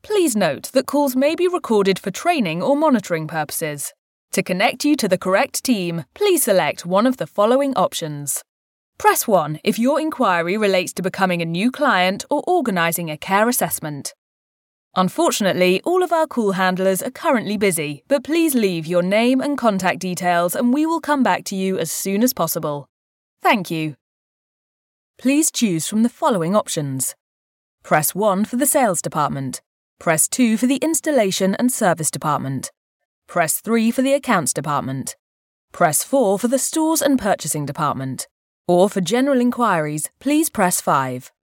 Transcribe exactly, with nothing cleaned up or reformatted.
Please note that calls may be recorded for training or monitoring purposes. To connect you to the correct team, please select one of the following options. Press one if your inquiry relates to becoming a new client or organising a care assessment. Unfortunately, all of our call handlers are currently busy, but please leave your name and contact details and we will come back to you as soon as possible. Thank you. Please choose from the following options. Press one for the sales department. Press two for the installation and service department. Press three for the accounts department. Press four for the stores and purchasing department. Or for general inquiries, please press five.